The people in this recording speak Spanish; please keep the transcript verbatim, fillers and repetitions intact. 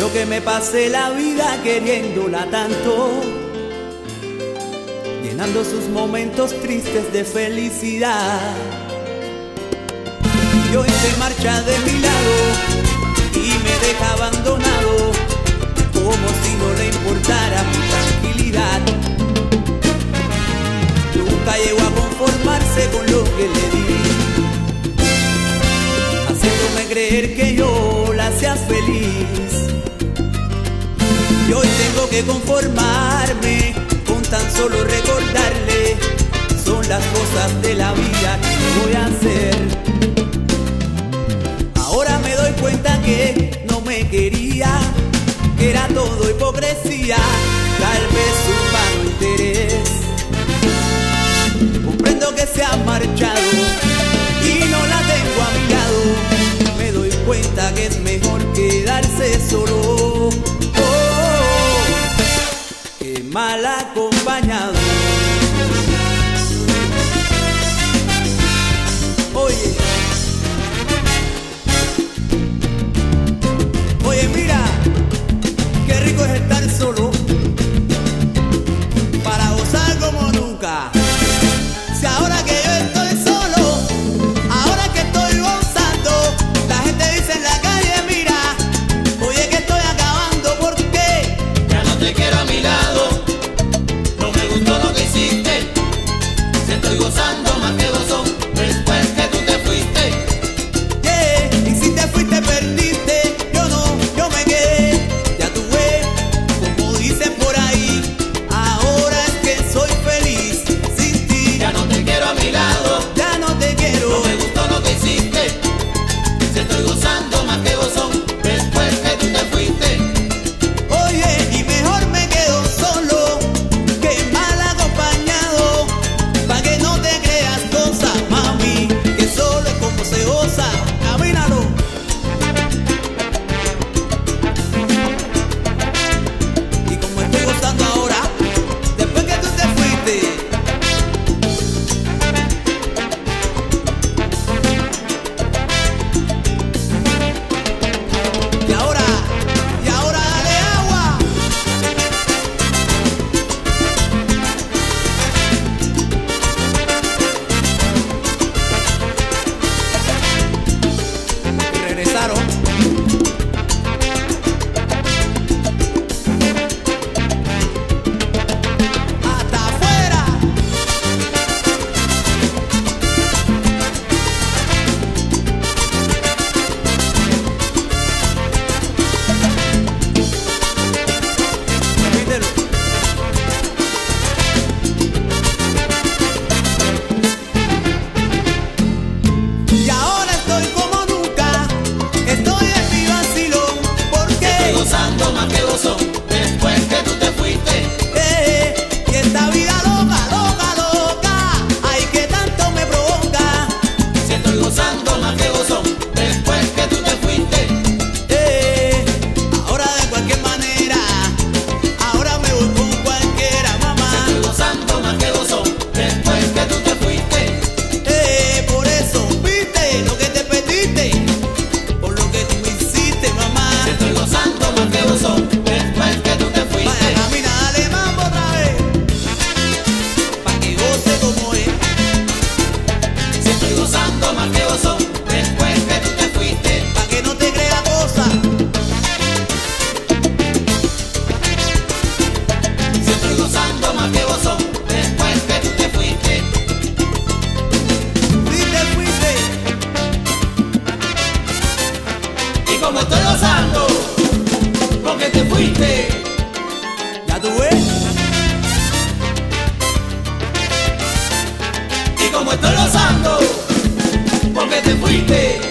Puedo que me pase la vida queriéndola tanto, llenando sus momentos tristes de felicidad. Y hoy se marcha de mi lado y me deja abandonado, como si no le importara mi tranquilidad. Nunca llegó a conformarse con lo que le di, haciéndome creer que yo la hacía feliz. Y hoy tengo que conformarme con tan solo recordarle, son las cosas de la vida que voy a hacer. Ahora me doy cuenta que no me quería, que era todo hipocresía, tal vez un vano interés. Comprendo que se ha marchado y no la tengo a mi lado, me doy cuenta que es mejor quedarse solo, oh, que mal acompañado. Oye, oye mira, qué rico es estar solo, para gozar como nunca. Si ahora que yo estoy solo, ahora que estoy gozando, la gente dice en la calle, mira, oye que estoy acabando, ¿por qué? Ya no te quiero a mi lado, no me gustó lo que hiciste, si estoy gozando más que gozón, después que tú te fuiste. Yeah, y si te fuiste perdiste, yo no, yo me quedé, ya tú ves, como dicen por ahí, ahora es que soy feliz sin ti. Ya no te quiero a mi lado, Ya no te quiero, no me gustó lo que hiciste, si estoy gozando más que gozón, después que tú te fuiste. oye, y mejor me quedo solo que mal acompañado, pa' que no te creas cosas, mami, que solo es como se goza, camínalo. Y como estoy gozando ahora, después que tú te fuiste, y ahora, y ahora dale agua. Y regresaron. Hasta afuera. Repítelo. Y ahora estoy como nunca, estoy en mi vacilón, Estoy porque gozando más que gozón, después que tú te fuiste. eh, y esta vida loca, loca, loca, ay que tanto me provoca, Si estoy gozando más que gozón, después que tú te fuiste. eh, ahora de cualquier manera, ahora me voy con cualquiera, mamá, Estoy gozando más que gozón, después que tú te fuiste. eh, por eso, viste lo que te pediste, por lo que tú me hiciste, mamá. Estoy gozando más que gozón, después que tú te fuiste. Vaya, camina, dale mambo otra vez, pa' que goce como es. Si estoy gozando más que gozón, después que tú te fuiste. Pa' que no te crea cosa, Si estoy gozando más que gozón, después que tú te fuiste. fuiste, fuiste. Y como estoy gozando, porque te fuiste. Ya tú ves, Y como estoy gozando, porque te fuiste.